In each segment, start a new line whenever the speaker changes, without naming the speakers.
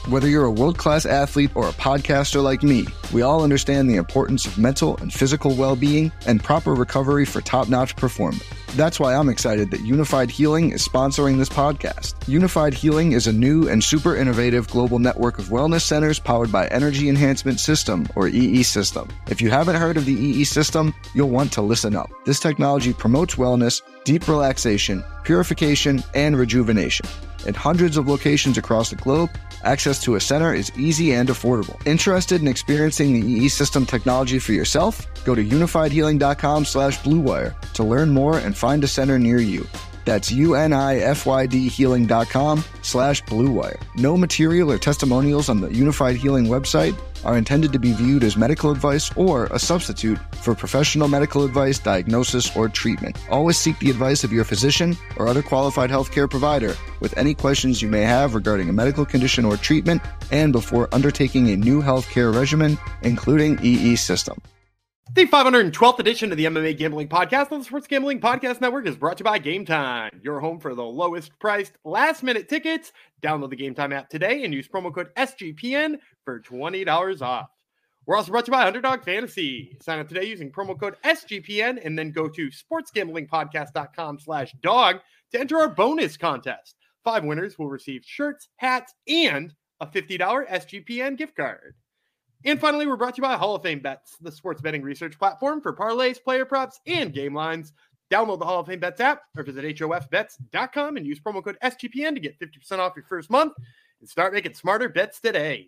Whether you're a world-class athlete or a podcaster like me, we all understand the importance of mental and physical well-being and proper recovery for top-notch performance. That's why I'm excited that Unified Healing is sponsoring this podcast. Unified Healing is a new and super innovative global network of wellness centers powered by Energy Enhancement System, or EE System. If you haven't heard of the EE System, you'll want to listen up. This technology promotes wellness, deep relaxation, purification, and rejuvenation. In hundreds of locations across the globe, access to a center is easy and affordable. Interested in experiencing the EE System technology for yourself? Go to unifiedhealing.com/bluewire to learn more and find a center near you. That's unifydhealing.com/bluewire. No material or testimonials on the Unified Healing website are intended to be viewed as medical advice or a substitute for professional medical advice, diagnosis, or treatment. Always seek the advice of your physician or other qualified healthcare provider with any questions you may have regarding a medical condition or treatment and before undertaking a new healthcare regimen, including EE System.
The 512th edition of the MMA Gambling Podcast on the Sports Gambling Podcast Network is brought to you by Game Time, your home for the lowest priced last-minute tickets. Download the Game Time app today and use promo code SGPN for $20 off. We're also brought to you by Underdog Fantasy. Sign up today using promo code SGPN and then go to sportsgamblingpodcast.com/dog to enter our bonus contest. 5 winners will receive shirts, hats, and a $50 SGPN gift card. And finally, we're brought to you by Hall of Fame Bets, the sports betting research platform for parlays, player props, and game lines. Download the Hall of Fame Bets app or visit HOFBets.com and use promo code SGPN to get 50% off your first month and start making smarter bets today.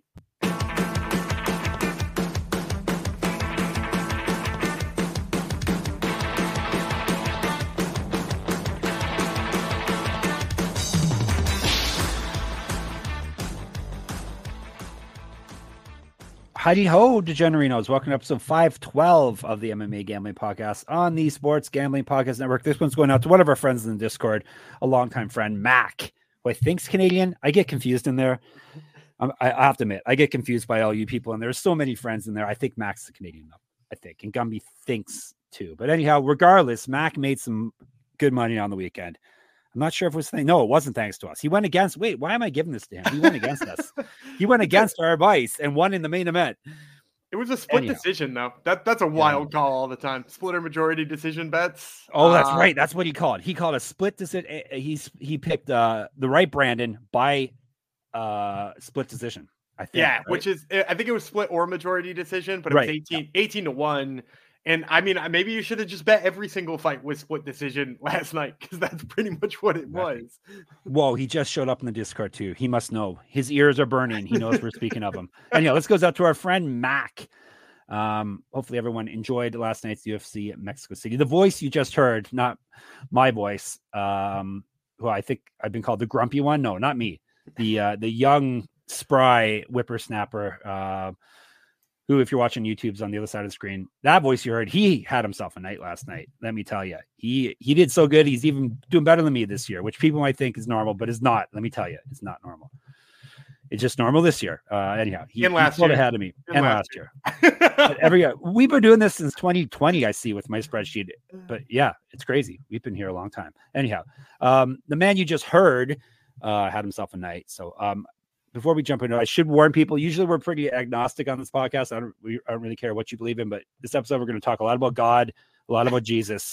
Heidi ho, DeGenerinos. Welcome to episode 512 of the MMA Gambling Podcast on the Sports Gambling Podcast Network. This one's going out to one of our friends in the Discord, a longtime friend, Mac, who I think's Canadian. I get confused in there. I have to admit, I get confused by all you people, and there's so many friends in there. I think Mac's the Canadian, though, I think, and Gumby thinks too. But anyhow, regardless, Mac made some good money on the weekend. I'm not sure if it was no, it wasn't thanks to us. He went against, why am I giving this to him? He went against us. He went against our advice and won in the main event.
It was a split decision, though. That's a wild call all the time. Split or majority decision bets.
Oh, that's right. That's what he called. He called a split decision. He picked the right Brandon by split decision. I think.
Yeah,
right?
which is, I think it was split or majority decision, but it was 18-1. And I mean, maybe you should have just bet every single fight with split decision last night, because that's pretty much what it was.
Whoa, he just showed up in the Discord too. He must know. His ears are burning. He knows we're speaking of him. And let's goes out to our friend Mac. Hopefully everyone enjoyed last night's UFC at Mexico City. The voice you just heard, not my voice, who I think I've been called the grumpy one. No, not me. The young, spry whippersnapper, who, if you're watching YouTube's on the other side of the screen, that voice you heard, he had himself a night last night. Let me tell you, he did so good. He's even doing better than me this year, which people might think is normal, but it's not. Let me tell you, it's not normal. It's just normal this year. Anyhow, he's ahead of me and last year. But every year, we've been doing this since 2020. I see with my spreadsheet, but yeah, it's crazy. We've been here a long time. Anyhow, the man you just heard had himself a night. So, before we jump into it, I should warn people, usually we're pretty agnostic on this podcast. I don't really care what you believe in, but this episode, we're going to talk a lot about God, a lot about Jesus.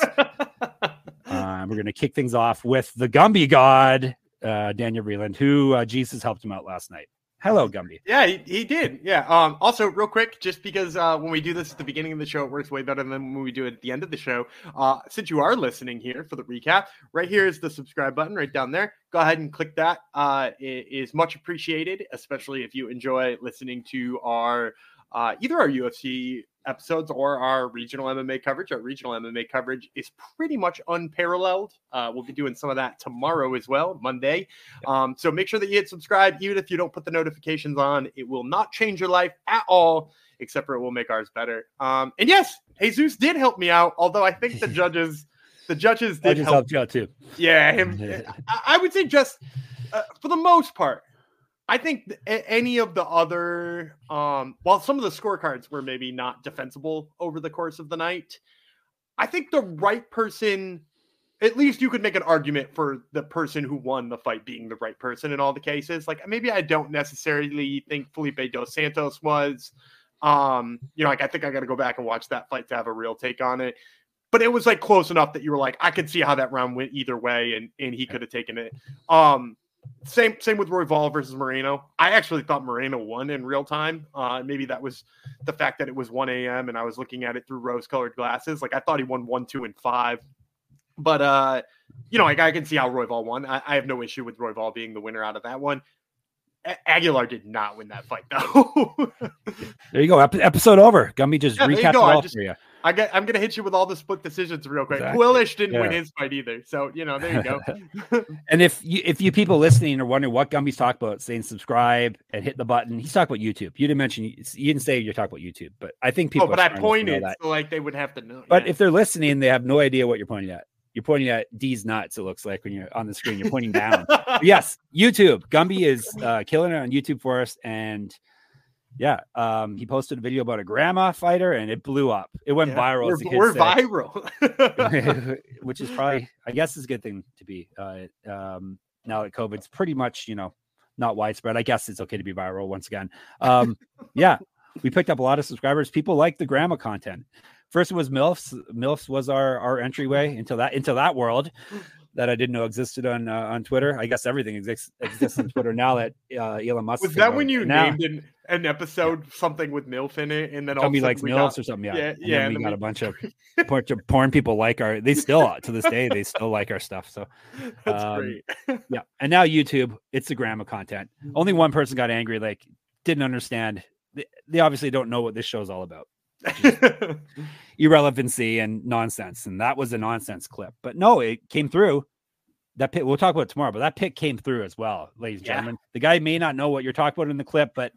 We're going to kick things off with the Gumby God, Daniel Vreeland, who Jesus helped him out last night. Hello, Gumby.
Yeah, he did. Yeah. Also, real quick, just because when we do this at the beginning of the show, it works way better than when we do it at the end of the show. Since you are listening here for the recap, right here is the subscribe button right down there. Go ahead and click that. It is much appreciated, especially if you enjoy listening to our either our UFC episodes or our regional MMA coverage. Our regional MMA coverage is pretty much unparalleled. We'll be doing some of that tomorrow as well, Monday. So make sure that you hit subscribe. Even if you don't put the notifications on, it will not change your life at all, except for it will make ours better. And yes, Jesus did help me out, although I think the judges did help
you out too.
Yeah, him. I would say just for the most part, I think any of the other, while some of the scorecards were maybe not defensible over the course of the night, I think the right person, at least you could make an argument for the person who won the fight being the right person in all the cases. Like maybe I don't necessarily think Felipe dos Santos was. Like I think I got to go back and watch that fight to have a real take on it. But it was like close enough that you were like, I could see how that round went either way, and he could have taken it. Same with Royval versus Moreno. I actually thought Moreno won in real time. Maybe that was the fact that it was 1 a.m. and I was looking at it through rose-colored glasses. Like I thought he won 1, 2, and 5. But like I can see how Royval won. I have no issue with Royval being the winner out of that one. Aguilar did not win that fight, though.
There you go. Episode over. Gumby just recapped it all for you.
I'm going to hit you with all the split decisions real quick.
Exactly.
Puelish didn't win his fight either. So, there you go.
And if you people listening are wondering what Gumby's talking about, saying subscribe and hit the button, he's talking about YouTube. You didn't say you're talking about YouTube, but I think people.
But I pointed, so like they would have to know.
But if they're listening, they have no idea what you're pointing at. You're pointing at D's nuts, it looks like when you're on the screen. You're pointing down. Yes, YouTube. Gumby is killing it on YouTube for us. And he posted a video about a grandma fighter and it blew up. It went viral.
We're viral.
Which is probably, I guess, is a good thing to be. Now that COVID's pretty much, not widespread. I guess it's okay to be viral once again. We picked up a lot of subscribers. People like the grandma content. First it was MILFs. MILFs was our entryway into that world that I didn't know existed on Twitter. I guess everything exists on Twitter now that Elon Musk.
Was that when you named an episode something with MILF in it, and then
somebody likes MILFs or something? Yeah. And we got a bunch of porn people like they still to this day they still like our stuff. So
that's great.
And now YouTube, it's the grandma content. Only one person got angry, like didn't understand. They obviously don't know what this show's all about. Irrelevancy and nonsense, and that was a nonsense clip. But no, it came through. That pit, we'll talk about it tomorrow, but that pick came through as well, ladies and gentlemen. The guy may not know what you're talking about in the clip, but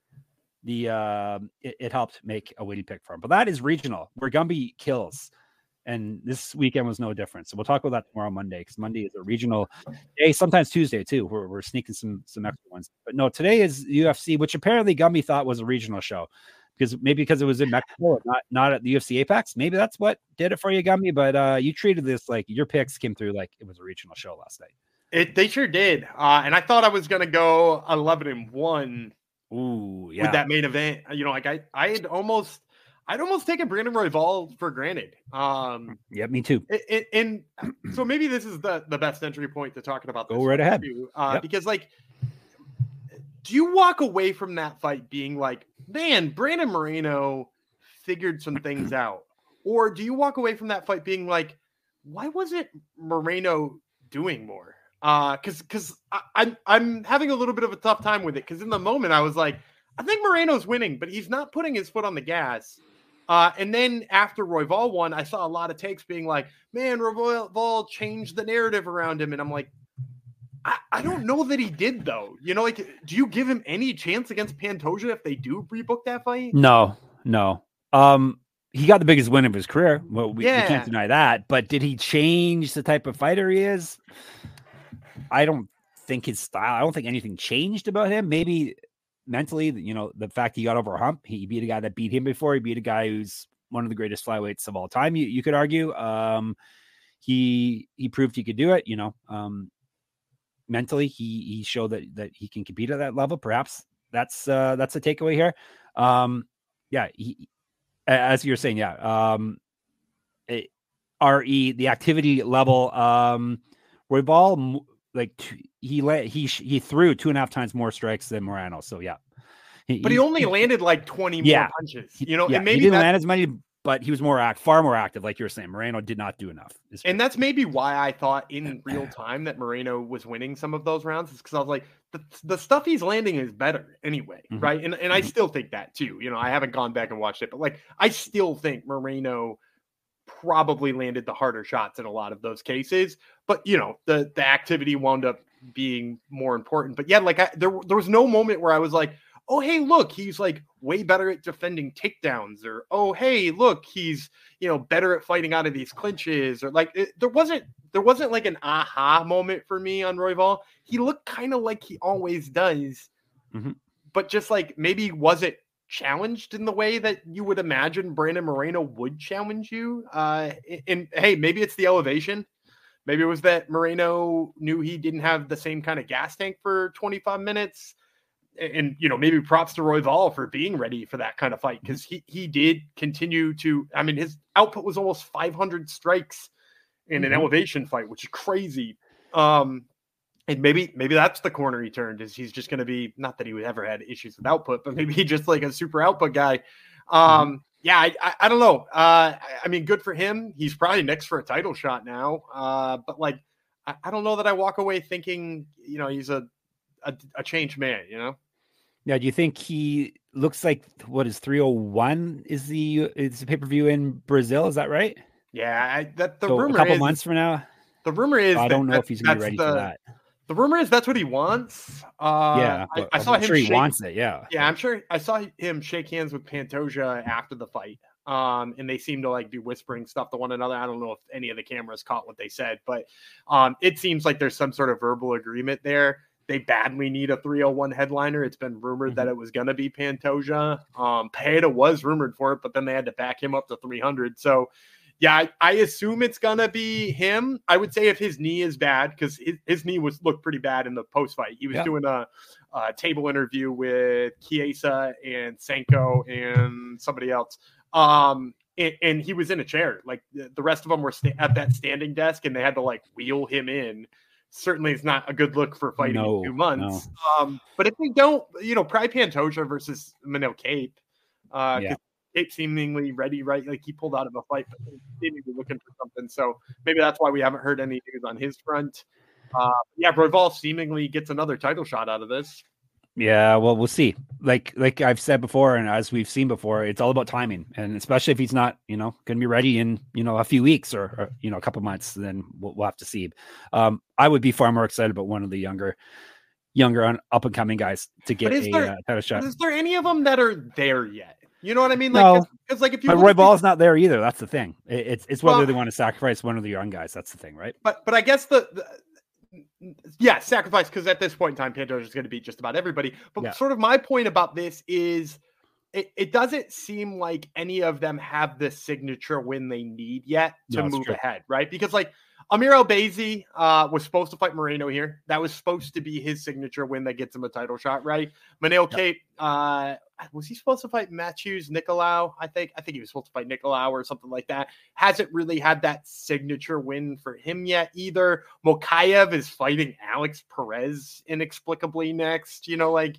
it helped make a witty pick for him. But that is regional, where Gumby kills, and this weekend was no different. So we'll talk about that tomorrow, Monday, because Monday is a regional day. Sometimes Tuesday too. We're sneaking some extra ones, but no, today is UFC, which apparently Gumby thought was a regional show. Because it was in Mexico, not at the UFC Apex. Maybe that's what did it for you, Gumby. But you treated this like your picks came through like it was a regional show last night.
They sure did. And I thought I was gonna go 11-1.
Ooh, yeah.
With that main event, I'd almost taken Brandon Royval for granted.
Yeah, me too.
And so maybe this is the best entry point to talking about this.
Go right ahead.
Too, because do you walk away from that fight being like, man, Brandon Moreno figured some things out? Or do you walk away from that fight being like, why wasn't Moreno doing more? Because I'm having a little bit of a tough time with it. Because in the moment, I was like, I think Moreno's winning, but he's not putting his foot on the gas. And then after Royval won, I saw a lot of takes being like, man, Royval changed the narrative around him. And I'm like, I don't know that he did, though. Do you give him any chance against Pantoja if they do rebook that fight?
No. He got the biggest win of his career. Well, we can't deny that. But did he change the type of fighter he is? I don't think his style. I don't think anything changed about him. Maybe mentally, the fact he got over a hump. He beat a guy that beat him before. He beat a guy who's one of the greatest flyweights of all time. You could argue. He proved he could do it. Mentally, he showed that he can compete at that level. Perhaps that's a takeaway here. As you're saying, the activity level. Royval, he threw 2.5 times more strikes than Moreno. So
but he only landed like 20 more punches. And maybe
he didn't land as many. But he was far more active, like you were saying. Moreno did not do enough.
And that's maybe why I thought in real time that Moreno was winning some of those rounds, is because I was like, the stuff he's landing is better anyway, right? And I still think that too. I haven't gone back and watched it, but I still think Moreno probably landed the harder shots in a lot of those cases. But the activity wound up being more important. But there was no moment where I was like, oh, hey, look, he's way better at defending takedowns, or, oh, hey, look, he's, better at fighting out of these clinches, or there wasn't like an aha moment for me on Royval. He looked kind of like he always does, but just maybe wasn't challenged in the way that you would imagine Brandon Moreno would challenge you. And hey, maybe it's the elevation. Maybe it was that Moreno knew he didn't have the same kind of gas tank for 25 minutes. And, maybe props to Royval for being ready for that kind of fight, because he did continue to, I mean, his output was almost 500 strikes in an elevation fight, which is crazy. And maybe that's the corner he turned, is he's just going to be, not that he would ever had issues with output, but maybe just like a super output guy. Yeah, I don't know. I mean, good for him. He's probably next for a title shot now. But like, I don't know that I walk away thinking, he's a changed man,
Yeah. Do you think he looks like, what is 301 is the pay-per-view in Brazil? Is that right?
Yeah.
Rumor a couple months from now.
The rumor is
I don't know if he's going to be ready for that.
The rumor is that's what he wants.
I saw him. Sure, he wants it. Yeah.
Yeah, I'm sure. I saw him shake hands with Pantoja after the fight. And they seem to like be whispering stuff to one another. I don't know if any of the cameras caught what they said, but it seems like there's some sort of verbal agreement there. They badly need a 301 headliner. It's been rumored that it was going to be Pantoja. Pereira was rumored for it, but then they had to back him up to 300. So, yeah, I assume it's going to be him. I would say if his knee is bad, because his knee looked pretty bad in the post-fight. He was doing a table interview with Chiesa and Senko and somebody else. And he was in a chair. Like the rest of them were at that standing desk, and they had to like wheel him in. Certainly it's not a good look for fighting in 2 months. No. But if they don't, probably Pantoja versus Manel Cape. Cape seemingly ready, right? Like he pulled out of a fight, but he seemed to be looking for something. So maybe that's why we haven't heard any news on his front. Royval seemingly gets another title shot out of this.
Yeah, well, we'll see. Like I've said before, and as we've seen before, it's all about timing, and especially if he's not, going to be ready in, a few weeks or a couple months, then we'll have to see. I would be far more excited about one of the younger up and coming guys to get a title shot.
Is there any of them that are there yet? You know what I mean?
Like, no,
because like if you,
Royval's not there either. That's the thing. It's whether they want to sacrifice one of the young guys. That's the thing, right?
But I guess sacrifice, because at this point in time, Pantoja is going to beat just about everybody. But sort of my point about this is it doesn't seem like any of them have the signature win they need yet to move ahead, right? Because like Amir Albazi was supposed to fight Moreno here. That was supposed to be his signature win that gets him a title shot, right? Manel Cape, was he supposed to fight Matthews Nicolau? I think he was supposed to fight Nicolau or something like that. Hasn't really had that signature win for him yet either. Mokaev is fighting Alex Perez inexplicably next. Steven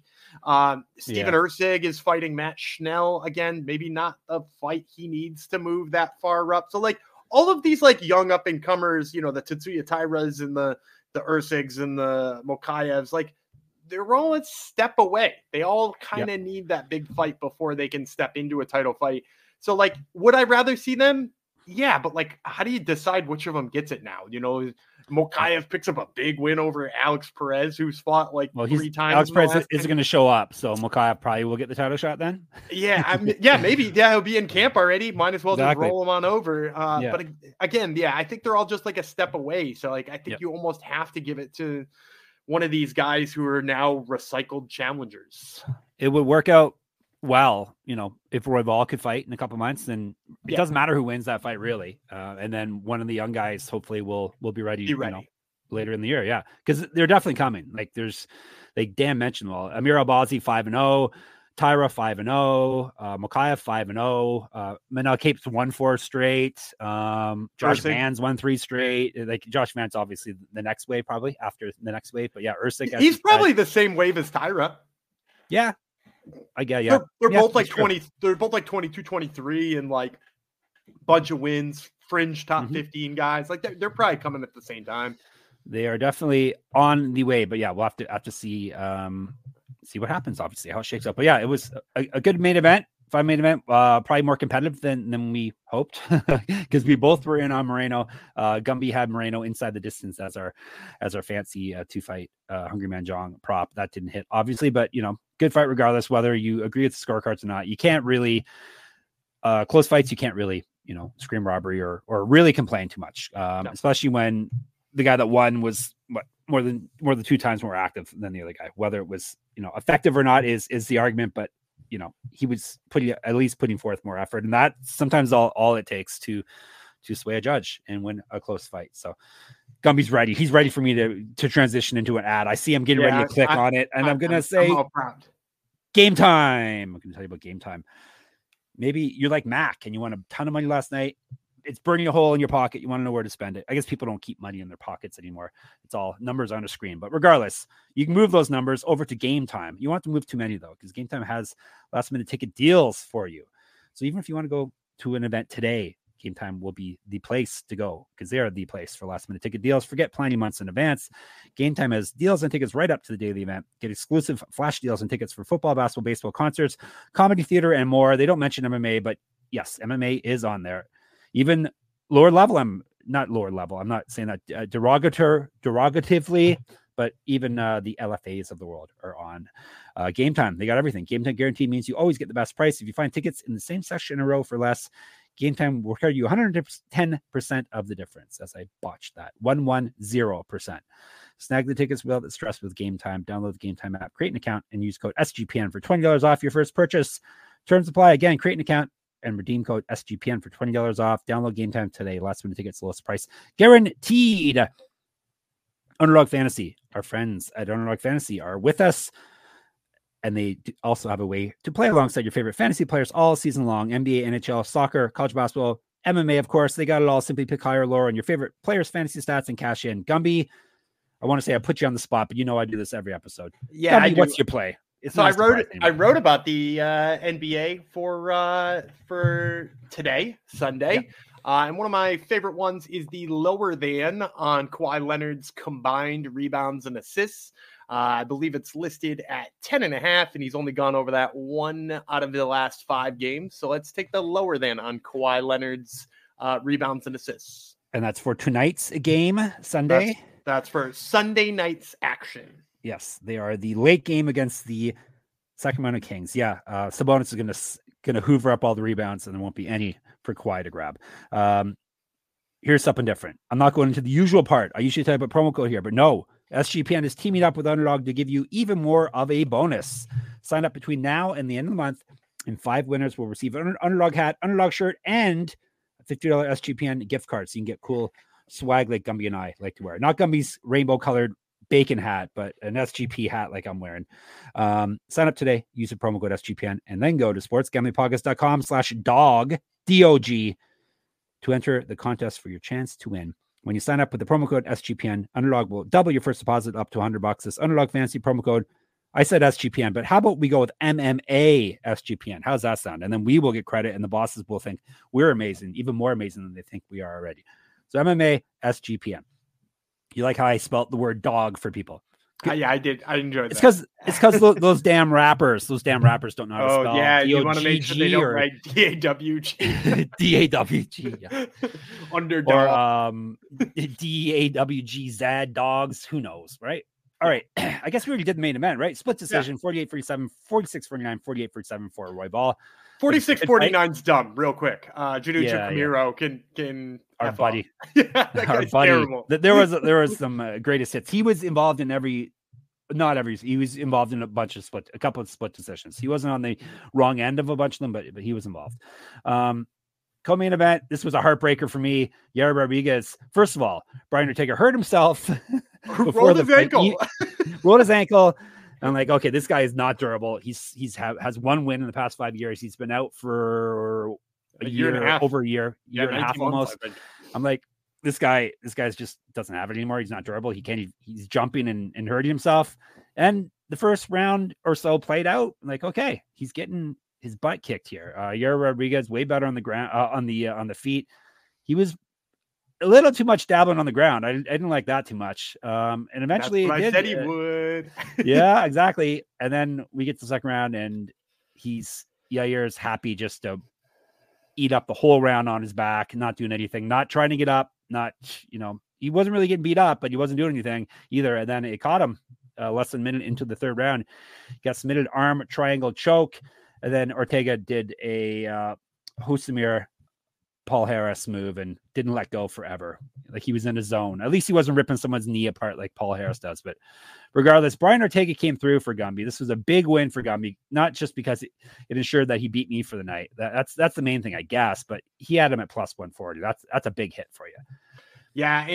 Ursig is fighting Matt Schnell again. Maybe not the fight he needs to move that far up. So like all of these like young up and comers, the Tetsuya Tairas and the Ursigs and the Mokaevs, like they're all a step away. They all kind of need that big fight before they can step into a title fight. So like, would I rather see them? Yeah, but like, how do you decide which of them gets it now? Mokaev picks up a big win over Alex Perez, who's fought like 3 times.
Alex Perez is going to show up, so Mokaev probably will get the title shot then.
Yeah, maybe. Yeah, he'll be in camp already. Might as well just roll him on over. But again, I think they're all just like a step away. So like, I think you almost have to give it to one of these guys who are now recycled challengers.
It would work out well, if Royval could fight in a couple months, then it doesn't matter who wins that fight really. And then one of the young guys hopefully will be ready, later in the year. Yeah. Cause they're definitely coming. Like they mentioned, Amir Albazi 5-0, Taira 5-0, Mokaev 5-0, Manel Cape's 1-4 straight. Josh Van's 1-3 straight. Like Josh Van's obviously the next wave, probably after the next wave, but Ursig.
He's probably the same wave as Taira.
Yeah. I get They're
both like 20. They're both like 22, 23, and like bunch of wins, fringe top 15 guys. Like they're probably coming at the same time.
They are definitely on the way, but we'll have to see what happens. Obviously, how it shakes up. But it was a good main event. Fun main event. Probably more competitive than we hoped because we both were in on Moreno. Gumby had Moreno inside the distance as our fancy 2-fight Hungry Man Jong prop. That didn't hit, obviously, but good fight regardless, whether you agree with the scorecards or not. You can't really close fights. You can't really scream robbery or really complain too much, especially when the guy that won was more than 2 times more active than the other guy. Whether it was effective or not is the argument, but he was putting forth more effort, and that sometimes all it takes to sway a judge and win a close fight. So Gumby's ready. He's ready for me to transition into an ad. I see him getting ready to click on it, and I'm going to say game time. I'm going to tell you about game time. Maybe you're like Mac and you won a ton of money last night. It's burning a hole in your pocket. You want to know where to spend it. I guess people don't keep money in their pockets anymore. It's all numbers on a screen. But regardless, you can move those numbers over to Game Time. You want to move too many, though, because Game Time has last-minute ticket deals for you. So even if you want to go to an event today, Game Time will be the place to go because they are the place for last-minute ticket deals. Forget planning months in advance. Game Time has deals and tickets right up to the daily event. Get exclusive flash deals and tickets for football, basketball, baseball, concerts, comedy, theater, and more. They don't mention MMA, but yes, MMA is on there. Even lower level, I'm not saying that derogatively, but even the LFAs of the world are on Game Time. They got everything. Game Time guarantee means you always get the best price. If you find tickets in the same section in a row for less, Game Time will carry you 110% of the difference, as I botched that. 110%. Snag the tickets without the stress with Game Time. Download the Game Time app, create an account, and use code SGPN for $20 off your first purchase. Terms apply. Again, create an account and redeem code SGPN for $20 off. Download Game Time today. Last minute tickets, lowest price guaranteed. Underdog Fantasy. Our friends at Underdog Fantasy are with us. And they also have a way to play alongside your favorite fantasy players all season long. NBA, NHL, soccer, college basketball, MMA, of course. They got it all. Simply pick higher or lower on your favorite players' fantasy stats and cash in. Gumby, I want to say I put you on the spot, but you know I do this every episode.
Yeah,
Gumby, what's your play?
So I wrote about the NBA for today, Sunday. Yeah. And one of my favorite ones is the lower than on Kawhi Leonard's combined rebounds and assists. I believe it's listed at 10.5, and he's only gone over that 1 out of the last 5 games. So let's take the lower than on Kawhi Leonard's rebounds and assists.
And that's for tonight's game, Sunday?
That's for Sunday night's action.
Yes, they are the late game against the Sacramento Kings. Yeah, Sabonis is gonna hoover up all the rebounds, and there won't be any for Kawhi to grab. Here's something different. I'm not going into the usual part. I usually type a promo code here, but no. SGPN is teaming up with Underdog to give you even more of a bonus. Sign up between now and the end of the month, and 5 winners will receive an Underdog hat, Underdog shirt, and a $50 SGPN gift card, so you can get cool swag like Gumby and I like to wear. Not Gumby's rainbow-colored bacon hat, but an SGP hat like I'm wearing. Sign up today, use the promo code SGPN, and then go to sportsgamblingpodcast.com/dog, D-O-G, to enter the contest for your chance to win. When you sign up with the promo code SGPN, Underdog will double your first deposit up to $100. This Underdog Fantasy promo code, I said SGPN, but how about we go with MMA SGPN? How's that sound? And then we will get credit, and the bosses will think we're amazing, even more amazing than they think we are already. So MMA SGPN. You like how I spelt the word dog for people?
Yeah, I did. I enjoyed
that. It's because those damn rappers don't know how to spell.
Oh, yeah. You want to make sure they don't write D-A-W-G.
D-A-W-G. Yeah.
Underdog.
Or D-A-W-G-Z dogs. Who knows, right? All right. I guess we already did the main event, right? Split decision, 48-47, 46-49, 48-47 for Roy Ball.
46-49 is dumb, real quick. Juninho Camiro can
our buddy.
Our buddy. Terrible.
There was some greatest hits. He was involved in he was involved in a couple of split decisions. He wasn't on the wrong end of a bunch of them, but he was involved. Co-main event. This was a heartbreaker for me. Yair Rodriguez. First of all, Brian Ortega hurt himself.
Rolled his ankle.
Rolled his ankle. I'm like, okay, this guy is not durable. Has one win in the past 5 years. He's been out for a year and a half, over a year and a half almost. I'm like, this guy's just doesn't have it anymore. He's not durable. He's jumping and hurting himself. And the first round or so played out. I'm like, okay, he's getting his butt kicked here. Yair Rodriguez way better on the ground, on the feet. He was a little too much dabbling on the ground. I didn't like that too much. And eventually
I said he would.
Yeah, exactly. And then we get to the second round, and Yair is happy just to eat up the whole round on his back, not doing anything, not trying to get up, he wasn't really getting beat up, but he wasn't doing anything either. And then it caught him less than a minute into the third round. Got submitted arm triangle choke. And then Ortega did a Husamir Paul Harris move and didn't let go forever. Like he was in a zone. At least he wasn't ripping someone's knee apart like Paul Harris does. But regardless, Brian Ortega came through for Gumby. This was a big win for Gumby, not just because it ensured that he beat me for the night. That's the main thing, I guess. But he had him at plus 140. That's a big hit for you.
Yeah, I think that was my second underdog of the night too.
It was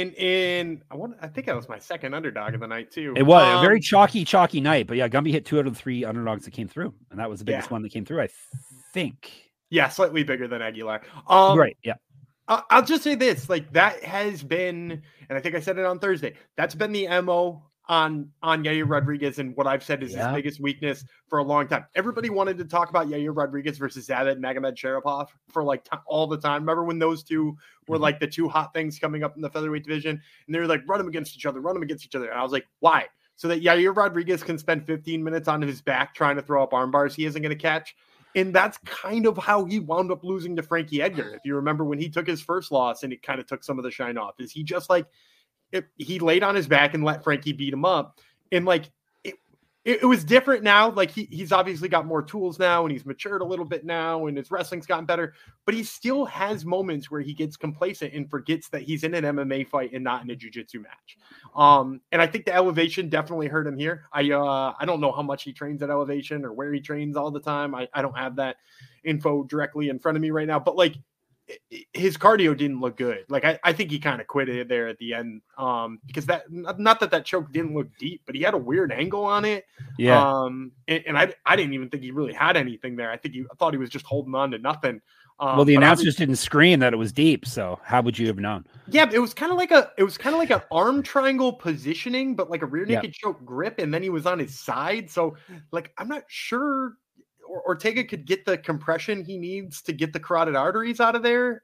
I think that was my second underdog of the night too. It was a very chalky night, but yeah, Gumby hit 2 out of the 3 underdogs that came through, and that was the biggest one that came through, I think.
Yeah, slightly bigger than Aguilar.
Right, yeah.
I'll just say this, like that has been, and I think I said it on Thursday, that's been the MO on Yair Rodriguez, and what I've said is his biggest weakness for a long time. Everybody wanted to talk about Yair Rodriguez versus Zabit Magomedsharipov for like all the time. Remember when those two were like the two hot things coming up in the featherweight division, and they were like, run them against each other. And I was like, why? So that Yair Rodriguez can spend 15 minutes on his back trying to throw up arm bars he isn't going to catch. And that's kind of how he wound up losing to Frankie Edgar. If you remember when he took his first loss, and it kind of took some of the shine off, is he just like, he laid on his back and let Frankie beat him up. And like, it was different now. Like he's obviously got more tools now, and he's matured a little bit now, and his wrestling's gotten better, but he still has moments where he gets complacent and forgets that he's in an MMA fight and not in a jiu-jitsu match. And I think the elevation definitely hurt him here. I don't know how much he trains at elevation or where he trains all the time. I don't have that info directly in front of me right now, but like, his cardio didn't look good. Like I think he kind of quit it there at the end, because that, not that choke didn't look deep, but he had a weird angle on it.
Yeah.
And I didn't even think he really had anything there. I thought he was just holding on to nothing.
Well, the announcers didn't scream that it was deep, so how would you have known?
Yeah, it was kind of like an arm triangle positioning, but like a rear naked choke grip, and then he was on his side. So like I'm not sure Ortega could get the compression he needs to get the carotid arteries out of there.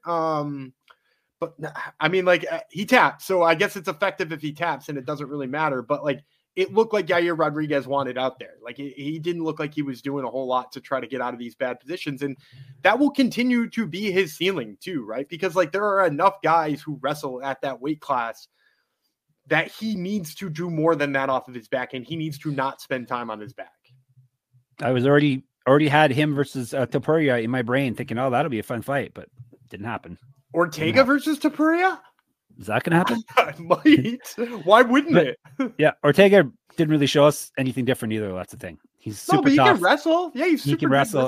But I mean, like he tapped, so I guess it's effective if he taps, and it doesn't really matter. But like, it looked like Yair Rodriguez wanted out there. Like he didn't look like he was doing a whole lot to try to get out of these bad positions. And that will continue to be his ceiling too, right? Because like there are enough guys who wrestle at that weight class that he needs to do more than that off of his back, and he needs to not spend time on his back.
I was already had him versus Topuria in my brain thinking, oh, that'll be a fun fight, but it didn't happen.
Ortega versus Topuria?
Is that going to happen?
Might. Why wouldn't it?
Yeah, Ortega didn't really show us anything different either. That's the thing. He's super
he
tough.
Can wrestle. Yeah,
he can wrestle.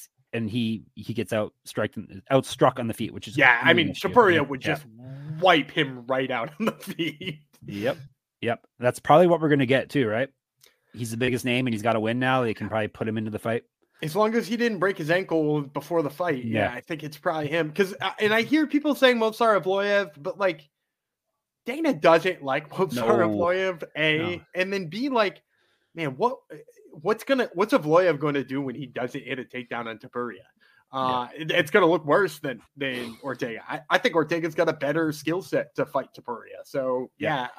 He gets outstruck on the feet, which is
I mean, Topuria would just wipe him right out on the feet.
Yep. That's probably what we're going to get too, right? He's the biggest name, and he's got to win now. They can probably put him into the fight.
As long as he didn't break his ankle before the fight, I think it's probably him. Because, and I hear people saying Movsar Evloev, but like Dana doesn't like Movsar Evloev, and then B, like, man, what's Evloev going to do when he doesn't hit a takedown on Topuria? It's going to look worse than Ortega. I think Ortega's got a better skill set to fight Topuria. So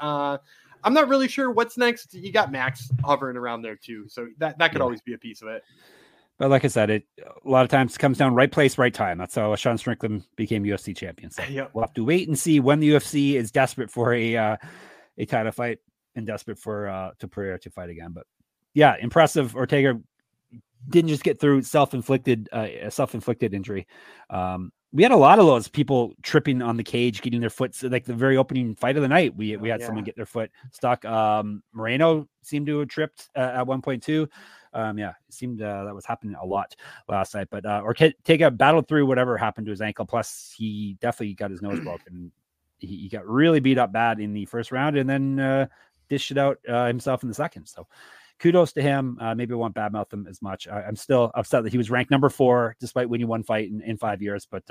I'm not really sure what's next. You got Max hovering around there too, so that could always be a piece of it.
But like I said, it a lot of times comes down right place, right time. That's how Sean Strickland became UFC champion. So we'll have to wait and see when the UFC is desperate for a title fight and desperate for Topuria to fight again. But yeah, impressive. Ortega didn't just get through self-inflicted injury. We had a lot of those people tripping on the cage, getting their foot, like the very opening fight of the night. We had someone get their foot stuck. Moreno seemed to have tripped at one point too. It seemed that was happening a lot last night. But Ortega battled through whatever happened to his ankle. Plus, he definitely got his nose broken. He got really beat up bad in the first round, and then dished it out himself in the second. So kudos to him. Maybe I won't badmouth him as much. I'm still upset that he was ranked number 4 despite winning one fight in 5 years, but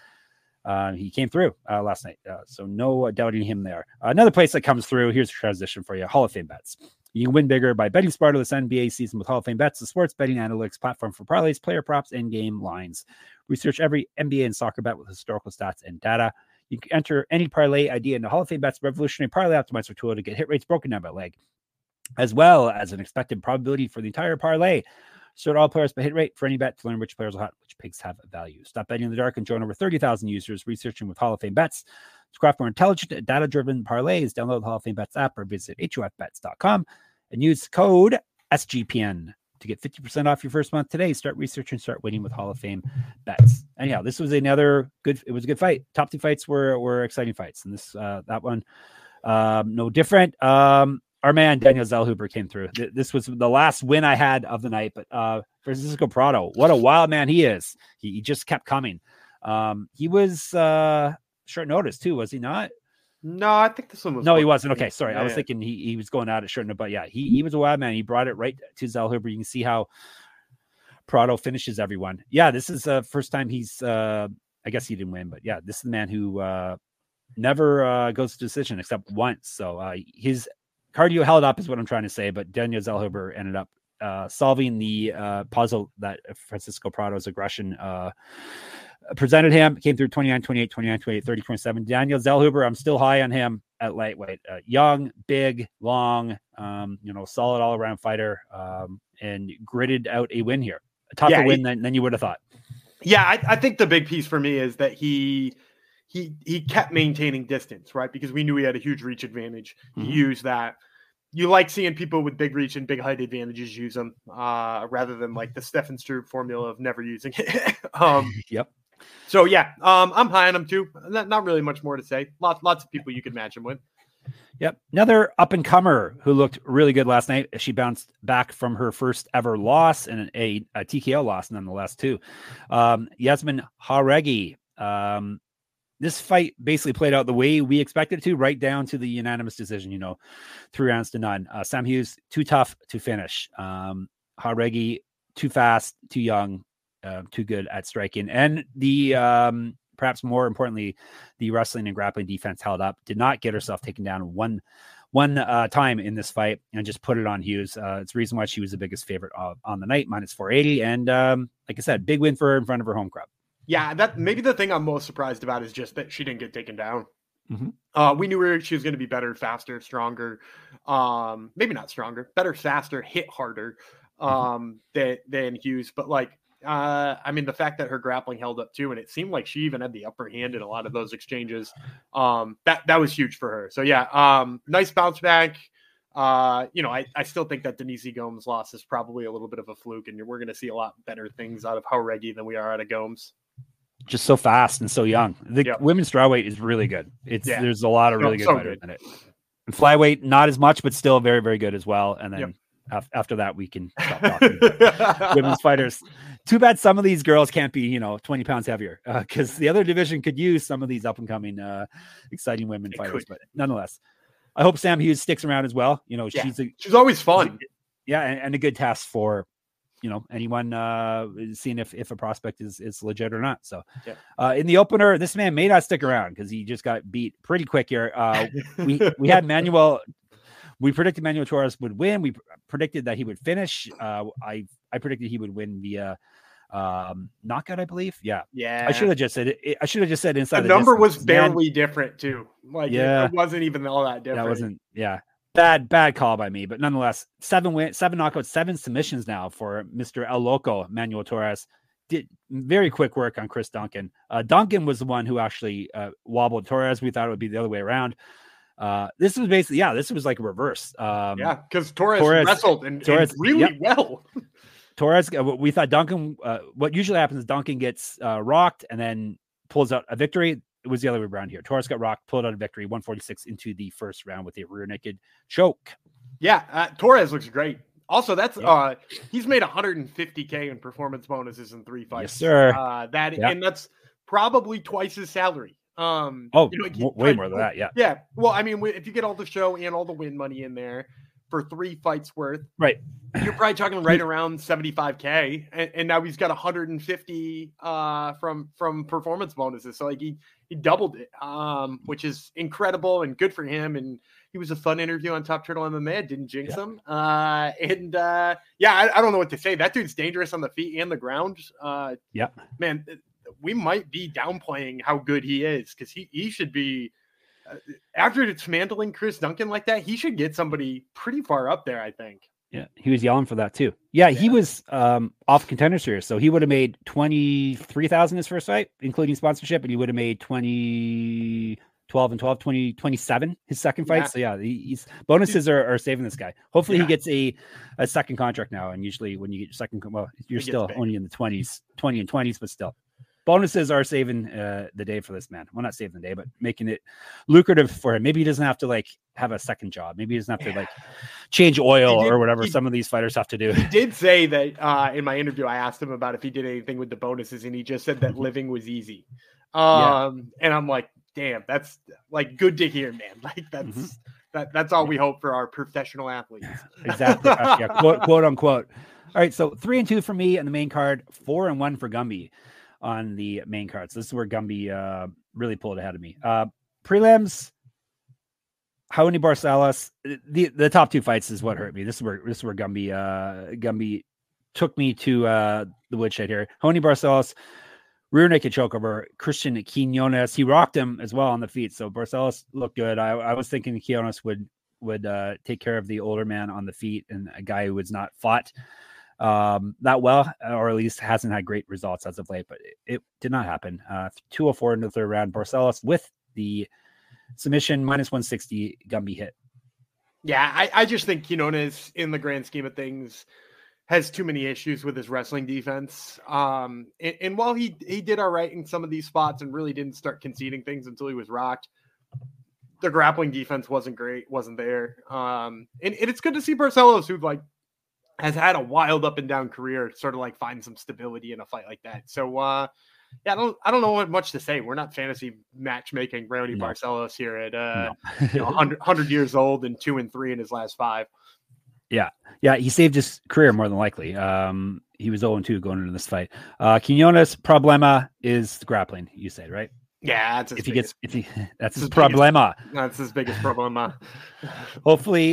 he came through last night. So no doubting him there. Another place that comes through, here's a transition for you, Hall of Fame bets. You can win bigger by betting smarter this NBA season with Hall of Fame bets, the sports betting analytics platform for parlays, player props, and game lines. Research every NBA and soccer bet with historical stats and data. You can enter any parlay idea into Hall of Fame bets revolutionary parlay optimizer tool to get hit rates broken down by leg, as well as an expected probability for the entire parlay. Sort all players by hit rate for any bet to learn which players are hot, which picks have value. Stop betting in the dark and join over 30,000 users researching with Hall of Fame bets. To craft more intelligent, data-driven parlays, download the Hall of Fame bets app or visit hofbets.com and use code SGPN to get 50% off your first month today. Start researching, start winning with Hall of Fame bets. Anyhow, this was another good. It was a good fight. Top 2 fights were exciting fights, and this that one no different. Our man Daniel Zellhuber came through. This was the last win I had of the night, but Francisco Prado, what a wild man he is. He just kept coming. He was short notice too, was he not?
No, I think this one was.
No, he wasn't. Okay, sorry.
Yeah,
I was thinking he was going at it short, but yeah, he was a wild man. He brought it right to Zellhuber. You can see how Prado finishes everyone. Yeah, this is the first time he's. I guess he didn't win, but yeah, this is the man who never goes to decision except once. So his cardio held up, is what I'm trying to say. But Daniel Zellhuber ended up solving the puzzle that Francisco Prado's aggression presented him. Came through 29-28, 29-28, 30-27. Daniel Zellhuber, I'm still high on him at lightweight. Young, big, long, solid all-around fighter, and gritted out a win here. A tougher win than you would have thought.
Yeah, I think the big piece for me is that he kept maintaining distance, right? Because we knew he had a huge reach advantage. He used that. You like seeing people with big reach and big height advantages use them rather than like the Stefan Struve formula of never using it.
Yep.
So yeah, I'm high on him too. Not really much more to say. Lots of people you could match him with.
Yep. Another up and comer who looked really good last night. She bounced back from her first ever loss and a TKO loss nonetheless too. Yasmin Jauregui. This fight basically played out the way we expected it to, right down to the unanimous decision, 3 rounds to none. Sam Hughes, too tough to finish. Jauregui, too fast, too young, too good at striking. And the, perhaps more importantly, the wrestling and grappling defense held up, did not get herself taken down one time in this fight and just put it on Hughes. It's the reason why she was the biggest favorite on the night, minus 480. And like I said, big win for her in front of her home crowd.
Yeah, that maybe the thing I'm most surprised about is just that she didn't get taken down. We knew she was going to be better, faster, stronger. Maybe not stronger, better, faster, hit harder than Hughes. But the fact that her grappling held up too, and it seemed like she even had the upper hand in a lot of those exchanges. That was huge for her. So yeah, nice bounce back. I still think that Denise Gomes loss is probably a little bit of a fluke, and we're going to see a lot better things out of Jauregui than we are out of Gomes.
Just so fast and so young. The women's strawweight is really good. There's a lot of really good fighters in it. And flyweight, not as much, but still very, very good as well. And then after that, we can stop talking about women's fighters. Too bad some of these girls can't be, 20 pounds heavier, because the other division could use some of these up and coming, exciting women fighters. But nonetheless, I hope Sam Hughes sticks around as well. She's always fun. And a good test for, anyone seeing if a prospect is legit or not. So in the opener, this man may not stick around because he just got beat pretty quick here. We had Manuel. We predicted Manuel Torres would win. We predicted that he would finish. I predicted he would win via knockout, I believe. Yeah. I should have just said it. I should have just said inside.
The number was barely different too. It wasn't even all that different.
That wasn't. Yeah. Bad call by me, but nonetheless, 7 knockouts, 7 submissions now for Mr. El Loco Manuel Torres. Did very quick work on Chris Duncan. Duncan was the one who actually wobbled Torres. We thought it would be the other way around. This was basically, this was like a reverse.
Because Torres wrestled and really well.
Torres, we thought Duncan, what usually happens is Duncan gets rocked and then pulls out a victory. It was the other way around here. Torres got rocked, pulled out a victory, 146 into the first round with a rear naked choke.
Yeah, Torres looks great. Also, that's he's made $150K in performance bonuses in 3 fights.
Yes, sir.
And that's probably twice his salary.
Way more than that. Yeah.
Yeah. Well, if you get all the show and all the win money in there for 3 fights worth,
right,
you're probably talking right around 75K, and now he's got 150 from performance bonuses. So he doubled it, which is incredible and good for him. And he was a fun interview on Top Turtle MMA. Didn't jinx him. I don't know what to say. That dude's dangerous on the feet and the ground. Man, we might be downplaying how good he is, because he should be. After dismantling Chris Duncan like that, he should get somebody pretty far up there, I think.
Yeah, he was yelling for that too. Yeah, he was off Contender Series, so he would have made $23,000 his first fight, including sponsorship, and he would have made 12 and 12, 27 his second fight. So he's bonuses are saving this guy. Hopefully he gets a second contract now. And usually when you get your second, you're still only in the 20s, 20 and 20s, but still. Bonuses are saving the day for this man. Well, not saving the day, but making it lucrative for him. Maybe he doesn't have to have a second job. Maybe he doesn't have to change oil or whatever some of these fighters have to do.
He did say that in my interview, I asked him about if he did anything with the bonuses, and he just said that living was easy. And I'm like, damn, that's like good to hear, man. Like that's all we hope for our professional athletes.
Exactly. Yeah, quote unquote. All right, so 3-2 for me on the main card, 4-1 for Gumby on the main card. So this is where Gumby really pulled ahead of me. Prelims, Raoni Barcelos. The top 2 fights is what hurt me. This is where Gumby took me to the woodshed here. Raoni Barcelos, rear naked choke over Christian Quinones. He rocked him as well on the feet. So Barcelos looked good. I was thinking Quinones would take care of the older man on the feet and a guy who was not fought that well, or at least hasn't had great results as of late, but it did not happen. 204 in the third round. Barcelos with the submission, -160. Gumby hit.
Yeah, I just think Quinones, in the grand scheme of things, has too many issues with his wrestling defense. And while he did all right in some of these spots and really didn't start conceding things until he was rocked, the grappling defense wasn't there. And it's good to see Barcelos, who like has had a wild up and down career, sort of like find some stability in a fight like that. So yeah, I don't know what much to say. We're not fantasy matchmaking Raoni Barcelos here at 100 years old and 2-3 in his last 5.
Yeah, he saved his career more than likely. He was 0-2 going into this fight. Quinones' problema is the grappling. You said, right?
Yeah,
that's his problema.
That's his biggest problema.
Hopefully,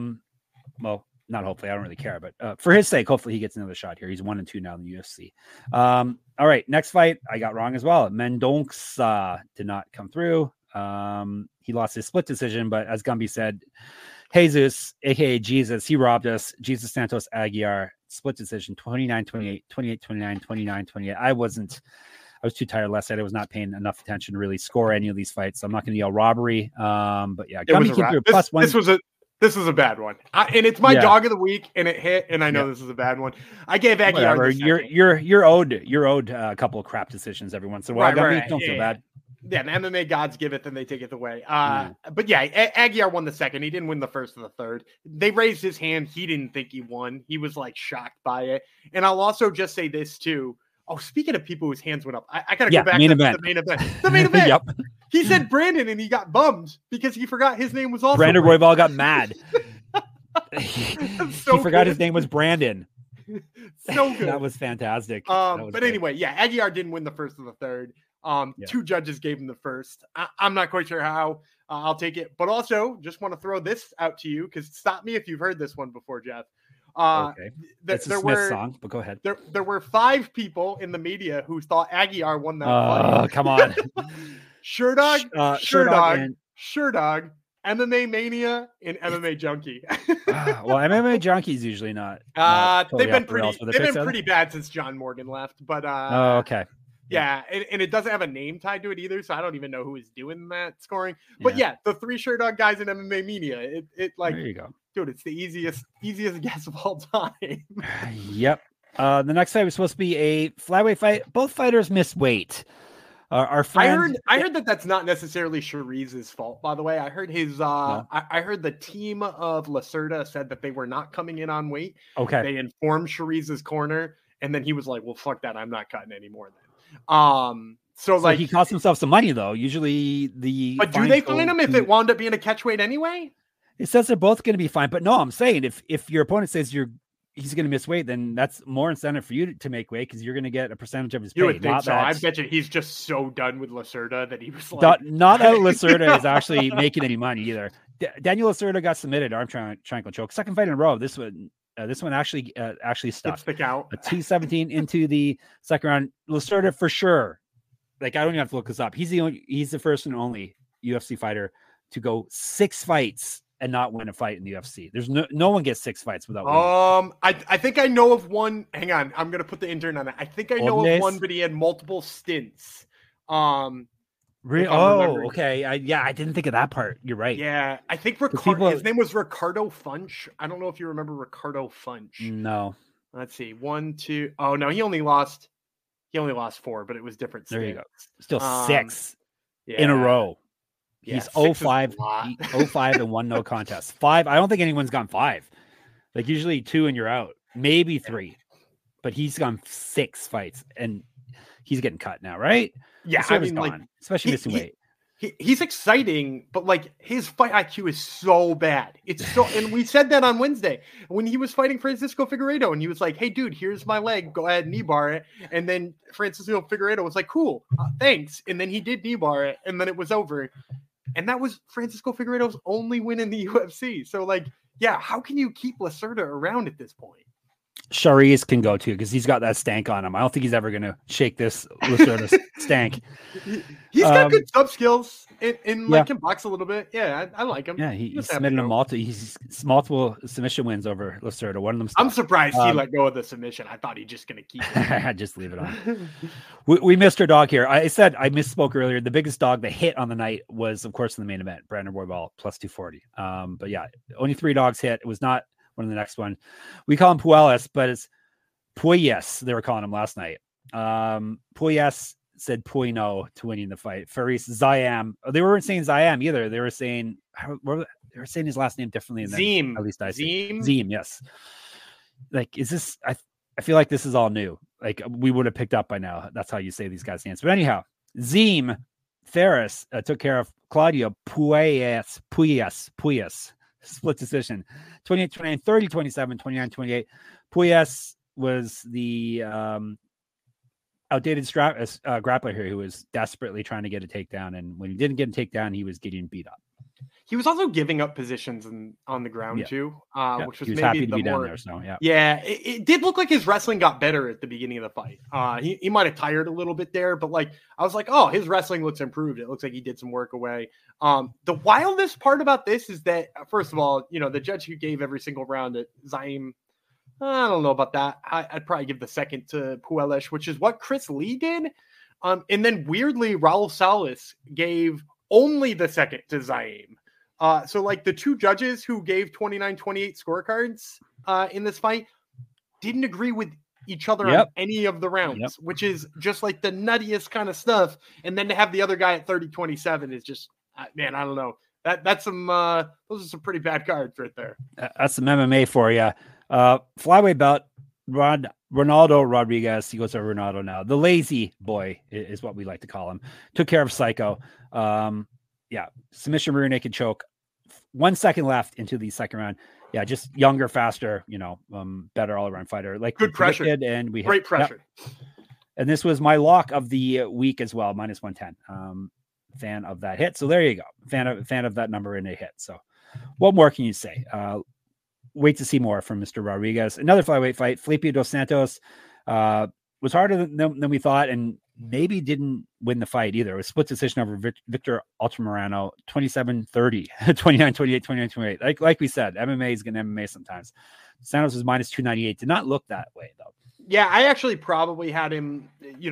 well, not hopefully, I don't really care, but for his sake, hopefully he gets another shot here. He's 1-2 now in the UFC. All right, next fight I got wrong as well. Mendonça did not come through. He lost his split decision, but as Gumby said, Jesus, aka Jesus, he robbed us. Jesus Santos Aguiar, split decision, 29-28, 28-29, 29-28. I was too tired last night. I was not paying enough attention to really score any of these fights, so I'm not going to yell robbery. But yeah, Gumby came through +1.
This was a bad one, and it's my dog of the week, and it hit. And I know this is a bad one. I gave Aguiar.
You're owed a couple of crap decisions every once in a while. Right. Don't feel bad.
Yeah, the MMA gods give it, then they take it away. But yeah, Aguiar won the second. He didn't win the first or the third. They raised his hand. He didn't think he won. He was like shocked by it. And I'll also just say this too. Oh, speaking of people whose hands went up, I gotta go back to the main event. The main event.
Yep.
He said Brandon, and he got bummed because he forgot his name was also
Brandon Royval got mad. He forgot his name was Brandon.
So good.
That was fantastic.
But anyway, yeah, Aguiar didn't win the first or the third. 2 judges gave him the first. I'm not quite sure how. I'll take it. But also, just want to throw this out to you, because stop me if you've heard this one before, Jeff.
Okay. It's a Smith song, but go ahead.
There were 5 people in the media who thought Aguiar won that fight.
Oh, come on.
Sherdog, MMA Mania, and MMA Junkie.
Well, MMA Junkie's usually not.
They've been pretty bad since John Morgan left. But
okay.
Yeah, and it doesn't have a name tied to it either, so I don't even know who is doing that scoring. But yeah, the 3 Sherdog guys in MMA Mania. It like, there you go, dude. It's the easiest guess of all time.
Yep. The next fight was supposed to be a flyweight fight. Both fighters missed weight. Our friend,
I heard that's not necessarily Cheriz's fault. By the way, I heard his. I heard the team of Lacerda said that they were not coming in on weight.
Okay.
They informed Cheriz's corner, and then he was like, "Well, fuck that. I'm not cutting anymore." Then. So like
he cost himself some money though. Usually
but do they fine him if it wound up being a catch weight anyway?
It says they're both going to be fine, but no, I'm saying if your opponent says he's going to miss weight, then that's more incentive for you to make weight because you're going to get a percentage of his pay.
You would think so. I bet you he's just so done with Lacerda that he was like,
not that Lacerda is actually making any money either. Daniel Lacerda got submitted arm triangle choke, second fight in a row. This one actually stuck.
Stick out.
A 217 into the second round. Lacerda for sure. Like, I don't even have to look this up. He's the first and only UFC fighter to go 6 fights and not win a fight in the UFC. There's no one gets 6 fights without winning.
I think I know of one. Hang on, I'm gonna put the intern on it. I think I know of one, but he had multiple stints.
Really? Oh, okay. I didn't think of that part. You're right.
Yeah, I think his name was Ricardo Funch. I don't know if you remember Ricardo Funch.
No.
Let's see. 1, 2. Oh no, he only lost 4, but it was different.
There you go. Still 6 in a row. He's 0-5. 0-5 and 1 no contest. 5. I don't think anyone's gone 5. Like usually 2 and you're out. Maybe 3. But he's gone 6 fights and he's getting cut now, right?
Yeah,
I mean, like, especially missing weight.
He's exciting, but like his fight IQ is so bad. It's so, and we said that on Wednesday when he was fighting Francisco Figueiredo, and he was like, "Hey, dude, here's my leg. Go ahead, knee bar it." And then Francisco Figueiredo was like, "Cool, thanks." And then he did knee bar it, and then it was over. And that was Francisco Figueiredo's only win in the UFC. So, like, yeah, how can you keep Lacerda around at this point?
Sharice can go too because he's got that stank on him. I don't think he's ever going to shake this Lacerda stank.
He's got good sub skills and like can box a little bit. Yeah, I like him.
Yeah, he's submitted multiple submission wins over Lacerda. One of them.
I'm surprised he let go of the submission. I thought he's just going to keep it.
Just leave it on. we missed our dog here. I said I misspoke earlier. The biggest dog that hit on the night was, of course, in the main event, Brandon Royval plus 240. But yeah, only 3 dogs hit. It was not one of the next one. We call him Puelles, but it's Puelles. They were calling him last night. Puelles said Puino to winning the fight. Faris Zayam. They weren't saying Zayam either. They were saying his last name differently.
Zim.
At least I see. Zim. Yes. Like, is this? I feel like this is all new. Like we would have picked up by now. That's how you say these guys' names. But anyhow, Zim Ferris took care of Claudio Puelles. Split decision. 28-29, 30-27, 29-28. Puelles was the outdated grappler here who was desperately trying to get a takedown. And when he didn't get a takedown, he was getting beat up.
He was also giving up positions on the ground too, which was maybe
happy to be down there. So
it did look like his wrestling got better at the beginning of the fight. He might have tired a little bit there, but like I was like, oh, his wrestling looks improved. It looks like he did some work away. The wildest part about this is that first of all, the judge who gave every single round at Zaim, I don't know about that. I'd probably give the second to Puelles, which is what Chris Lee did. And then weirdly, Raul Salas gave only the second to Zaim. So like the 2 judges who gave 29-28 scorecards in this fight didn't agree with each other on any of the rounds, which is just like the nuttiest kind of stuff. And then to have the other guy at 30-27 is just, man, I don't know. That's some, those are some pretty bad cards right there.
That's some MMA for you. Flyweight belt, Ronaldo Rodriguez. He goes to Ronaldo now. The lazy boy is what we like to call him. Took care of Psycho. Submission rear naked choke. 1 second left into the second round. Yeah, just younger, faster, better all around fighter. Like
good pressure,
and we
great pressure.
Yep. And this was my lock of the week as well, minus 110. Fan of that hit. So there you go. Fan of that number in a hit. So what more can you say? Wait to see more from Mr. Rodriguez. Another flyweight fight. Felipe Dos Santos was harder than we thought, and maybe didn't win the fight either. It was split decision over Victor Altamirano, 27-30, 29-28, 29-28. Like we said, MMA is going to MMA sometimes. Santos was minus 298. Did not look that way, though.
Yeah, I actually probably had him, you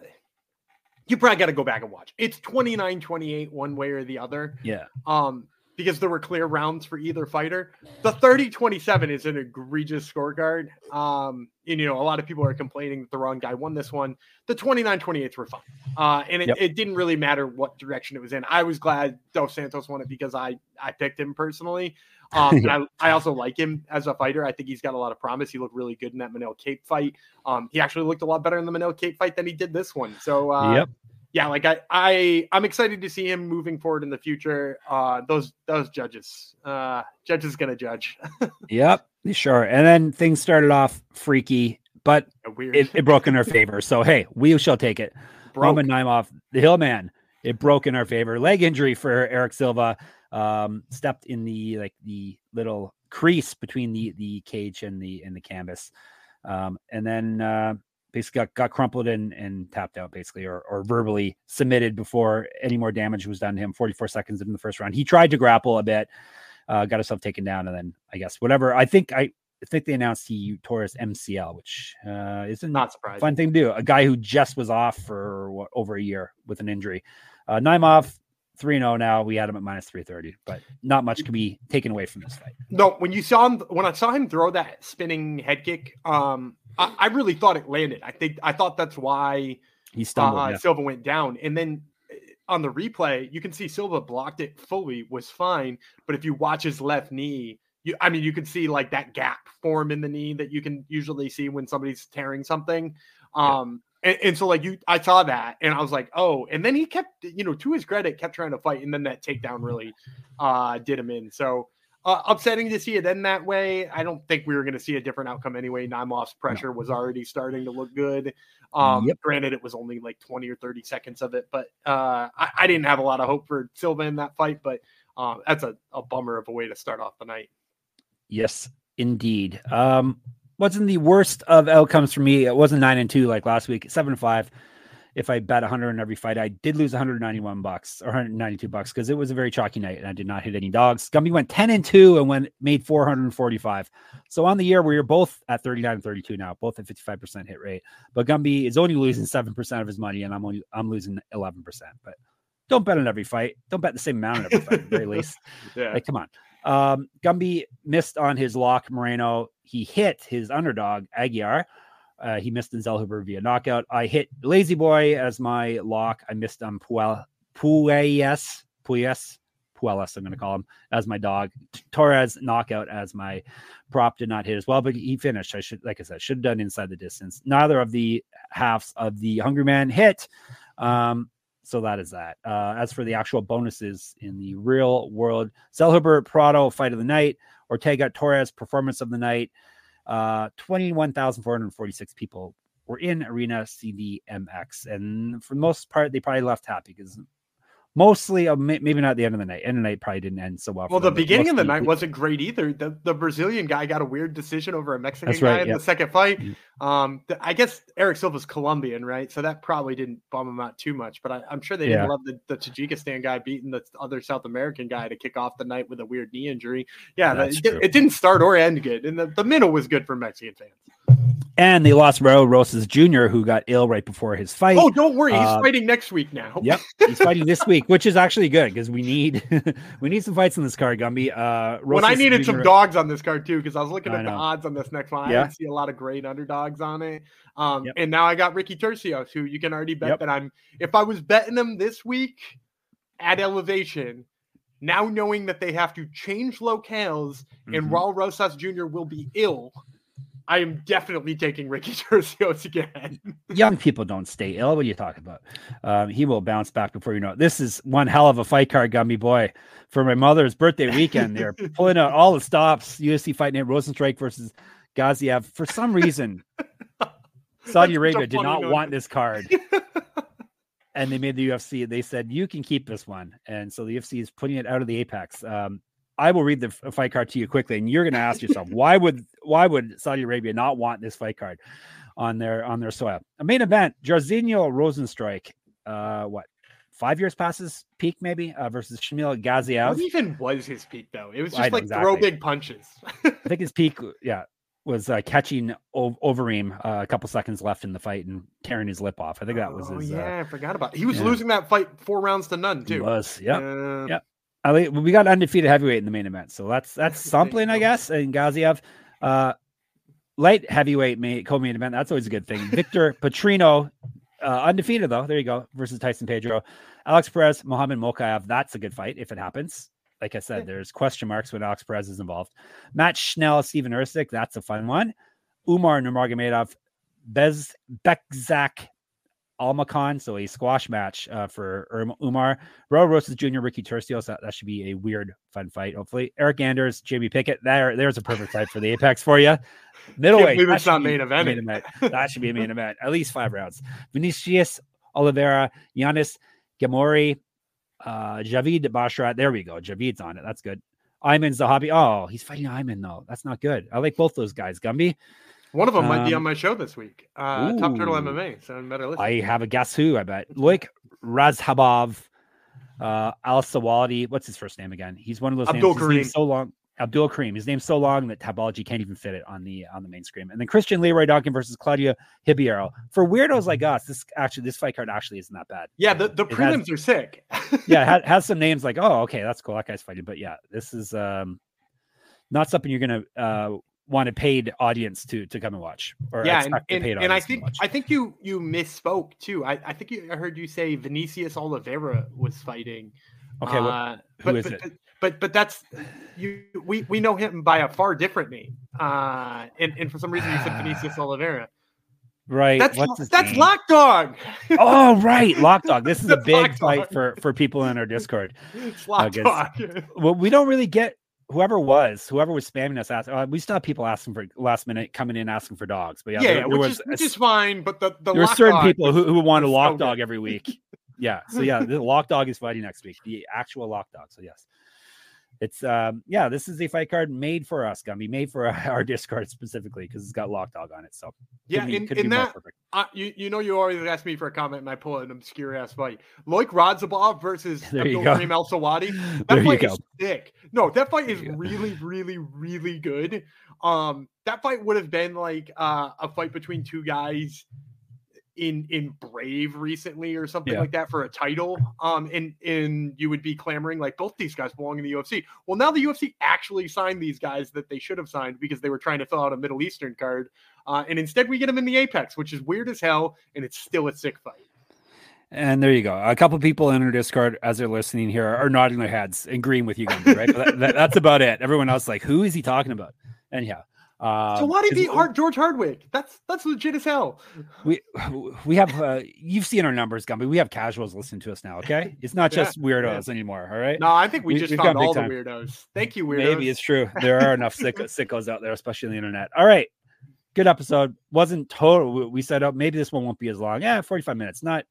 probably got to go back and watch. It's 29-28 one way or the other.
Yeah.
Because there were clear rounds for either fighter. The 30-27 is an egregious scorecard. And, a lot of people are complaining that the wrong guy won this one. The 29-28s were fine. And it didn't really matter what direction it was in. I was glad Dos Santos won it because I picked him personally. And I also like him as a fighter. I think he's got a lot of promise. He looked really good in that Manel Cape fight. He actually looked a lot better in the Manel Cape fight than he did this one. So, yeah, like I'm excited to see him moving forward in the future. Those judges gonna judge.
Yep, sure. And then things started off freaky, but it broke in our favor. So hey, we shall take it. Roman Naimov, the Hillman, it broke in our favor. Leg injury for Eric Silva. Stepped in the little crease between the cage and the canvas, and then. Basically got crumpled and tapped out basically, or verbally submitted before any more damage was done to him. 44 seconds in the first round. He tried to grapple a bit, got himself taken down. And then I guess whatever, I think they announced he tore his MCL, which isn't
not surprising.
Fun thing to do. A guy who just was off for over a year with an injury. Naimov 3-0 now. We had him at minus 330, but not much can be taken away from this fight.
No, when I saw him throw that spinning head kick, I really thought it landed. I thought that's why
he stumbled.
Silva went down. And then on the replay, you can see Silva blocked it fully, was fine. But if you watch his left knee, you can see like that gap form in the knee that you can usually see when somebody's tearing something. And so like I saw that and I was like, oh, and then he kept, to his credit, kept trying to fight. And then that takedown really did him in. So upsetting to see it end that way. I don't think we were going to see a different outcome anyway. Naimov's pressure was already starting to look good. Granted, it was only like 20 or 30 seconds of it, but I didn't have a lot of hope for Silva in that fight, but that's a bummer of a way to start off the night.
Yes, indeed. Wasn't the worst of outcomes for me. It wasn't 9-2 like last week. 7-5. If I bet 100 in every fight, I did lose $191 or $192 because it was a very chalky night and I did not hit any dogs. Gumby went 10-2 and made 445. So on the year, we are both at 39 and 32 now, both at 55% hit rate. But Gumby is only losing 7% of his money, and I'm losing 11%. But don't bet on every fight. Don't bet the same amount on every fight, at the very least.
Yeah.
Like, come on. Gumby missed on his lock, Moreno. He hit his underdog, Aguiar. He missed in Zellhuber via knockout. I hit Lazy Boy as my lock. I missed on Puelles, I'm going to call him, as my dog. Torres knockout as my prop. Did not hit as well, but he finished. Should have done inside the distance. Neither of the halves of the Hungry Man hit. So that is that. As for the actual bonuses in the real world, Zellhuber Prado fight of the night, Ortega Torres performance of the night. 21,446 people were in Arena CDMX, and for the most part, they probably left happy because mostly, maybe not the end of the night. End of the night probably didn't end so well.
Well, the beginning of the night wasn't great either. The Brazilian guy got a weird decision over a Mexican guy in the second fight. I guess Eric Silva's Colombian, right? So that probably didn't bum him out too much. But I'm sure they didn't love the Tajikistan guy beating the other South American guy to kick off the night with a weird knee injury. Yeah, it didn't start or end good. And the middle was good for Mexican fans.
And they lost Raul Rosas Jr., who got ill right before his fight.
Oh, don't worry. He's fighting next week now.
Yep. He's fighting this week, which is actually good because we need some fights on this card, Gumby.
When I needed some dogs on this card, too, because I was looking at the odds on this next one. I didn't see a lot of great underdogs on it. And now I got Ricky Turcios, who you can already bet that if I was betting him this week at elevation, now knowing that they have to change locales and Raul Rosas Jr. will be ill, I am definitely taking Ricky Turcios again.
Young people don't stay ill. What are you talking about? He will bounce back before you know it. This is one hell of a fight card, Gumby boy. For my mother's birthday weekend, they're pulling out all the stops. UFC Fight Night, Rosenstrike versus Gaziev. For some reason, Saudi Arabia did not want this card. And they made the UFC. They said, you can keep this one. And so the UFC is putting it out of the Apex. I will read the fight card to you quickly, and you're going to ask yourself, why would Saudi Arabia not want this fight card on their soil? A main event, Jairzinho Rozenstruik, 5 years past his peak, maybe, versus Shamil Gaziev.
What even was his peak, though? It was just throw big punches.
I think his peak, was catching Overeem a couple seconds left in the fight and tearing his lip off. I think that was his.
I forgot about it. He was losing that fight 4 rounds to none, too.
He was, yeah. We got undefeated heavyweight in the main event, so that's something, I guess. And Gaziev, light heavyweight co-main event, that's always a good thing. Victor Petrino, undefeated though. There you go, versus Tyson Pedro. Alex Perez, Mohamed Mokaev. That's a good fight if it happens. Like I said, there's question marks when Alex Perez is involved. Matt Schnell, Steven Ersic. That's a fun one. Umar Nurmagomedov, Bekzak Almakhan, so a squash match for Umar. Raul Rosas Jr., Ricky Turcios. That should be a weird, fun fight, hopefully. Eric Anders, Jamie Pickett. There's a perfect fight for the Apex for you. Middleweight.
It's not main event.
That should be a main event. At least 5 rounds. Vinicius Oliveira, Giannis Gamori, Javid Bashrat. There we go. Javid's on it. That's good. Ayman Zahabi. Oh, he's fighting Ayman, though. That's not good. I like both those guys, Gumby.
One of them might be on my show this week. Top Turtle MMA. So I better listen.
I have a guess who, I bet. Loik Razhabov, Al Sawadi. What's his first name again? He's one of those
Abdul
names.
Karim.
His name's so long. Abdul Karim. His name's so long that Tabology can't even fit it on the main screen. And then Christian Leroy Duncan versus Claudia Hibiero. For weirdos like us, this fight card actually isn't that bad.
Yeah, the prelims are sick.
It has some names like, oh, okay, that's cool. That guy's fighting. But yeah, this is not something you're gonna want a paid audience to come and watch. Or
and I think you misspoke too. I think I heard you say Vinicius Oliveira was fighting.
Okay, who is it?
But that's we know him by a far different name. And for some reason you said Vinicius Oliveira.
Right.
That's Lock Dog.
Oh, right. Lock Dog. This is a
That's
big
Lock
fight
Dog.
for people in our Discord.
It's Lock Dog.
Well, we don't really get whoever was spamming us. We still have people asking for last minute coming in asking for dogs. But
which is fine. But there
were certain people who want a Lock
so
Dog every week. Yeah. So the Lock Dog is fighting next week. The actual Lock Dog. So yes. It's this is a fight card made for us, Gumby, made for our Discord specifically because it's got Lock Dog on it. So
could be that you always ask me for a comment and I pull an obscure ass fight. Loic Radzhabov versus Abdulkarim El Sawadi. That fight is sick. No, that fight is really, really, really good. That fight would have been like a fight between two guys in Brave recently or something like that for a title. And you would be clamoring like both these guys belong in the UFC. Well, now the UFC actually signed these guys that they should have signed because they were trying to fill out a Middle Eastern card. And instead we get them in the Apex, which is weird as hell. And it's still a sick fight.
And there you go. A couple people in our Discord as they're listening here are nodding their heads, agreeing with you, Gumby, right? That's about it. Everyone else like, who is he talking about? Anyhow.
So why did he beat George Hardwick? That's legit as hell.
We have you've seen our numbers, Gumby. We have casuals listening to us now. Okay, it's not just weirdos anymore. All right.
No, I think we just found all the weirdos. Thank you, weirdos.
Maybe it's true. There are enough sickos out there, especially on the internet. All right, good episode. Wasn't total. We set up. Maybe this one won't be as long. 45 minutes. Not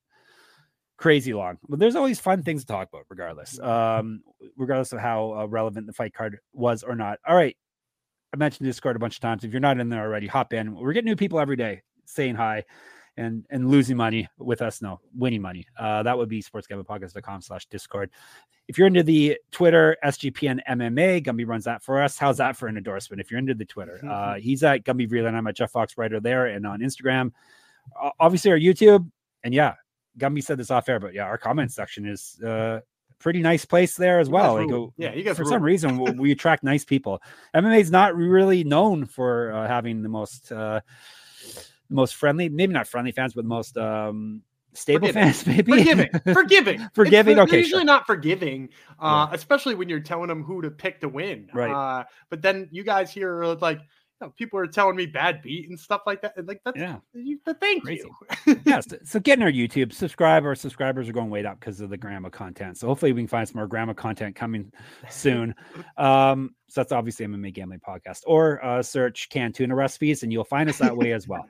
crazy long, but there's always fun things to talk about, regardless. Regardless of how relevant the fight card was or not. All right. I mentioned Discord a bunch of times. If you're not in there already, hop in. We're getting new people every day saying hi and losing money with us. No, winning money. That would be sportsgamblingpodcast.com/Discord. If you're into the Twitter, SGPN MMA, Gumby runs that for us. How's that for an endorsement? If you're into the Twitter, he's at Gumby Vreeland. I'm at Jeff Fox Writer there and on Instagram. Obviously our YouTube. And Gumby said this off air, but our comment section is pretty nice place there as well.
You guys
for some reason we attract nice people. MMA is not really known for having the most friendly, maybe not friendly fans, but the most stable fans, maybe
forgiving.
Okay,
usually not forgiving, especially when you're telling them who to pick to win.
Right.
But then you guys here are like, people are telling me bad beat and stuff like that. Like that's thank you.
Yes. So get in our YouTube, subscribe. Our subscribers are going way up because of the grandma content. So hopefully we can find some more grandma content coming soon. So that's obviously MMA Gambling Podcast, or search canned tuna recipes, and you'll find us that way as well.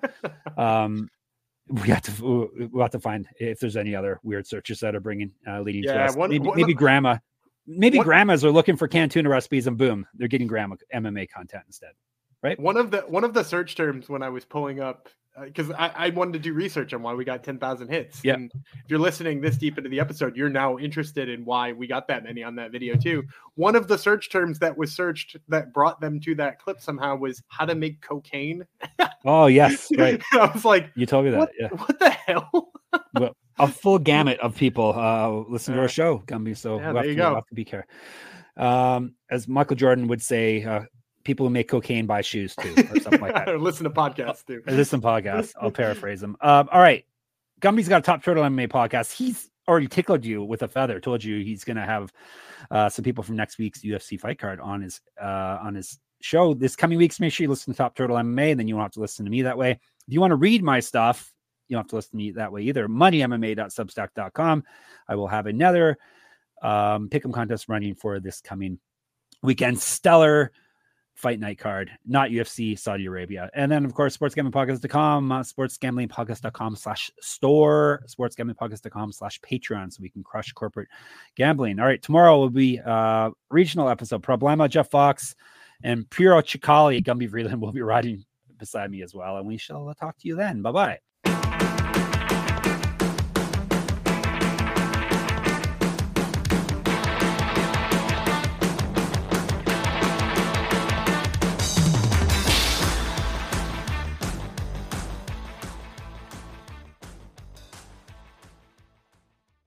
We'll have to find if there's any other weird searches that are bringing leading to us. Maybe grandma. Maybe grandmas are looking for canned tuna recipes, and boom, they're getting grandma MMA content instead. Right.
One of the search terms when I was pulling up, because I wanted to do research on why we got 10,000 hits.
Yeah.
And if you're listening this deep into the episode, you're now interested in why we got that many on that video too. One of the search terms that was searched that brought them to that clip somehow was how to make cocaine.
Oh yes, right.
I was like,
you told me that.
What the hell?
Well, a full gamut of people listen to our show, Gumby. So we'll have to be careful. As Michael Jordan would say, people who make cocaine buy shoes too, or something like that.
Or listen to podcasts too.
Listen to podcasts. I'll paraphrase them. All right. Gumby's got a Top Turtle MMA podcast. He's already tickled you with a feather, told you he's going to have some people from next week's UFC fight card on his show this coming weeks. Make sure you listen to Top Turtle MMA, and then you won't have to listen to me that way. If you want to read my stuff, you don't have to listen to me that way either. moneymma.substack.com. I will have another pick'em contest running for this coming weekend. Stellar fight night card, not UFC, Saudi Arabia. And then, of course, sportsgamblingpodcast.com, sportsgamblingpodcast.com/store, sportsgamblingpodcast.com/Patreon, so we can crush corporate gambling. All right, tomorrow will be a regional episode. Problema, Jeff Fox, and Piro Chikali, Gumby Vreeland will be riding beside me as well. And we shall talk to you then. Bye-bye.